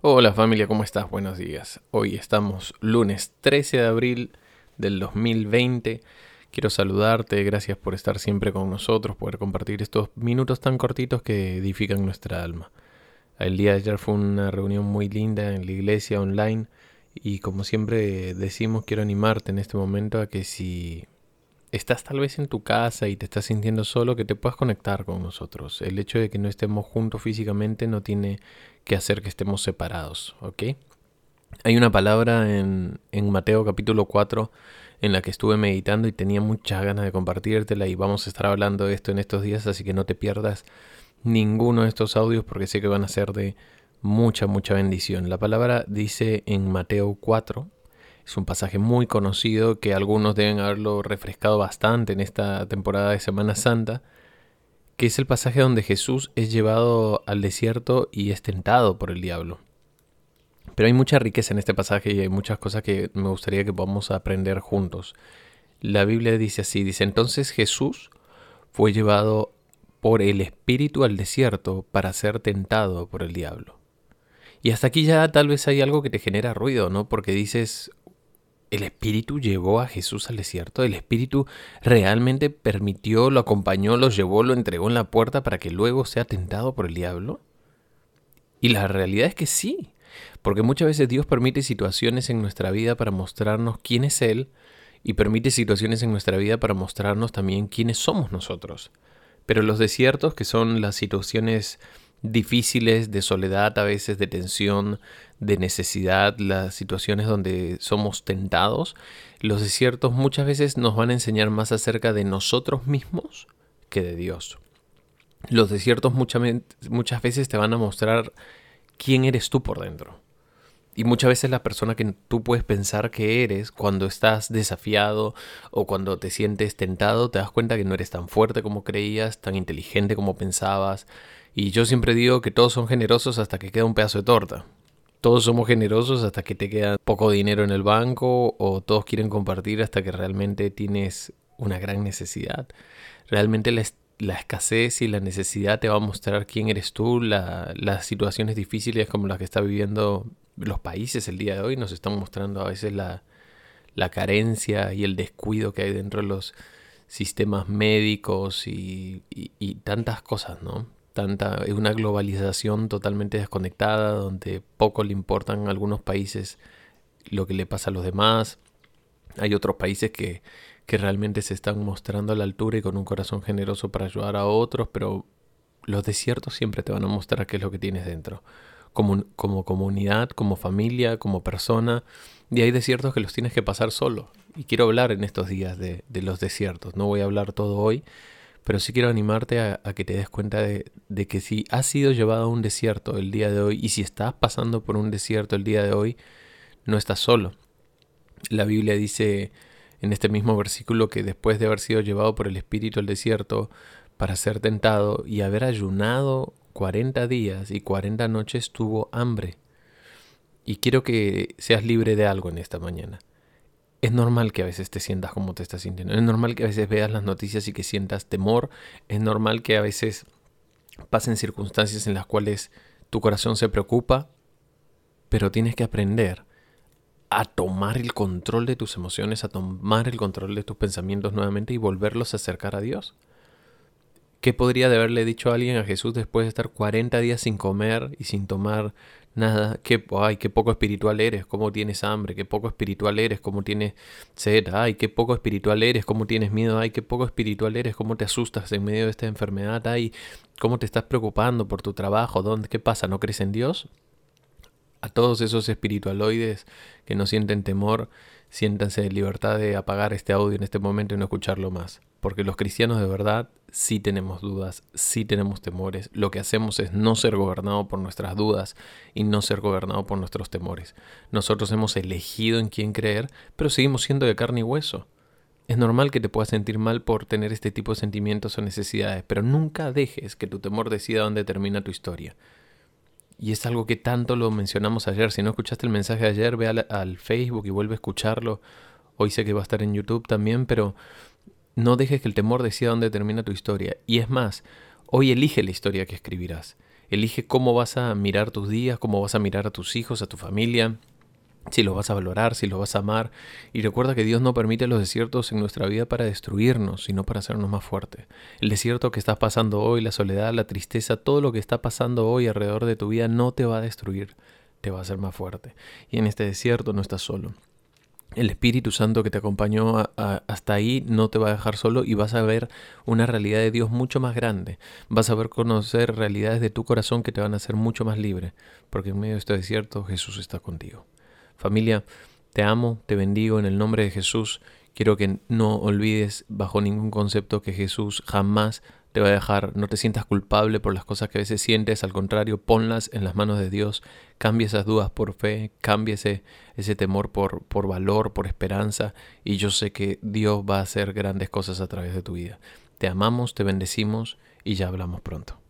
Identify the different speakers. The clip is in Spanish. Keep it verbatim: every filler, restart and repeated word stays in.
Speaker 1: Hola familia, ¿cómo estás? Buenos días. Hoy estamos lunes trece de abril del dos mil veinte. Quiero saludarte, gracias por estar siempre con nosotros, poder compartir estos minutos tan cortitos que edifican nuestra alma. El día de ayer fue una reunión muy linda en la iglesia online y como siempre decimos, quiero animarte en este momento a que si estás tal vez en tu casa y te estás sintiendo solo, que te puedas conectar con nosotros. El hecho de que no estemos juntos físicamente no tiene que hacer que estemos separados, ¿ok? Hay una palabra en, en Mateo capítulo cuatro en la que estuve meditando y tenía muchas ganas de compartírtela y vamos a estar hablando de esto en estos días, así que no te pierdas ninguno de estos audios porque sé que van a ser de mucha, mucha bendición. La palabra dice en Mateo cuatro, es un pasaje muy conocido que algunos deben haberlo refrescado bastante en esta temporada de Semana Santa, que es el pasaje donde Jesús es llevado al desierto y es tentado por el diablo. Pero hay mucha riqueza en este pasaje y hay muchas cosas que me gustaría que podamos aprender juntos. La Biblia dice así, dice, entonces Jesús fue llevado por el Espíritu al desierto para ser tentado por el diablo. Y hasta aquí ya tal vez hay algo que te genera ruido, ¿no? Porque dices, ¿el Espíritu llevó a Jesús al desierto? ¿El Espíritu realmente permitió, lo acompañó, lo llevó, lo entregó en la puerta para que luego sea tentado por el diablo? Y la realidad es que sí, porque muchas veces Dios permite situaciones en nuestra vida para mostrarnos quién es Él y permite situaciones en nuestra vida para mostrarnos también quiénes somos nosotros. Pero los desiertos, que son las situaciones difíciles, de soledad, a veces de tensión, de necesidad, las situaciones donde somos tentados, los desiertos muchas veces nos van a enseñar más acerca de nosotros mismos que de Dios. Los desiertos muchas, muchas veces te van a mostrar quién eres tú por dentro. Y muchas veces la persona que tú puedes pensar que eres cuando estás desafiado o cuando te sientes tentado, te das cuenta que no eres tan fuerte como creías, tan inteligente como pensabas. Y yo siempre digo que todos son generosos hasta que queda un pedazo de torta. Todos somos generosos hasta que te queda poco dinero en el banco o todos quieren compartir hasta que realmente tienes una gran necesidad. Realmente la, la escasez y la necesidad te va a mostrar quién eres tú. La, las situaciones difíciles como las que está viviendo los países el día de hoy nos están mostrando a veces la, la carencia y el descuido que hay dentro de los sistemas médicos y, y, y tantas cosas, ¿no? Tanta, es una globalización totalmente desconectada donde poco le importan a algunos países lo que le pasa a los demás. Hay otros países que, que realmente se están mostrando a la altura y con un corazón generoso para ayudar a otros, pero los desiertos siempre te van a mostrar qué es lo que tienes dentro. Como, como comunidad, como familia, como persona. Y hay desiertos que los tienes que pasar solo. Y quiero hablar en estos días de, de los desiertos. No voy a hablar todo hoy, pero sí quiero animarte a, a que te des cuenta de, de que si has sido llevado a un desierto el día de hoy y si estás pasando por un desierto el día de hoy, no estás solo. La Biblia dice en este mismo versículo que después de haber sido llevado por el Espíritu al desierto para ser tentado y haber ayunado cuarenta días y cuarenta noches tuvo hambre. Y quiero que seas libre de algo en esta mañana. Es normal que a veces te sientas como te estás sintiendo. Es normal que a veces veas las noticias y que sientas temor. Es normal que a veces pasen circunstancias en las cuales tu corazón se preocupa. Pero tienes que aprender a tomar el control de tus emociones, a tomar el control de tus pensamientos nuevamente y volverlos a acercar a Dios. ¿Qué podría de haberle dicho a alguien a Jesús después de estar cuarenta días sin comer y sin tomar nada? ¿Qué, ay, qué poco espiritual eres, cómo tienes hambre, qué poco espiritual eres, cómo tienes sed, ay, qué poco espiritual eres, cómo tienes miedo, ay, qué poco espiritual eres, cómo te asustas en medio de esta enfermedad, ay, cómo te estás preocupando por tu trabajo, ¿dónde, qué pasa, no crees en Dios? A todos esos espiritualoides que no sienten temor, siéntanse en libertad de apagar este audio en este momento y no escucharlo más. Porque los cristianos de verdad sí tenemos dudas, sí tenemos temores. Lo que hacemos es no ser gobernado por nuestras dudas y no ser gobernado por nuestros temores. Nosotros hemos elegido en quién creer, pero seguimos siendo de carne y hueso. Es normal que te puedas sentir mal por tener este tipo de sentimientos o necesidades, pero nunca dejes que tu temor decida dónde termina tu historia. Y es algo que tanto lo mencionamos ayer. Si no escuchaste el mensaje de ayer, ve al, al Facebook y vuelve a escucharlo. Hoy sé que va a estar en YouTube también, pero no dejes que el temor decida dónde termina tu historia. Y es más, hoy elige la historia que escribirás. Elige cómo vas a mirar tus días, cómo vas a mirar a tus hijos, a tu familia, si los vas a valorar, si los vas a amar. Y recuerda que Dios no permite los desiertos en nuestra vida para destruirnos, sino para hacernos más fuertes. El desierto que estás pasando hoy, la soledad, la tristeza, todo lo que está pasando hoy alrededor de tu vida no te va a destruir, te va a hacer más fuerte. Y en este desierto no estás solo. El Espíritu Santo que te acompañó a, a, hasta ahí no te va a dejar solo y vas a ver una realidad de Dios mucho más grande. Vas a ver conocer realidades de tu corazón que te van a hacer mucho más libre, porque en medio de este desierto Jesús está contigo. Familia, te amo, te bendigo en el nombre de Jesús. Quiero que no olvides bajo ningún concepto que Jesús jamás te va a dejar. No te sientas culpable por las cosas que a veces sientes. Al contrario, ponlas en las manos de Dios. Cambia esas dudas por fe. Cambia ese, ese temor por, por valor, por esperanza. Y yo sé que Dios va a hacer grandes cosas a través de tu vida. Te amamos, te bendecimos y ya hablamos pronto.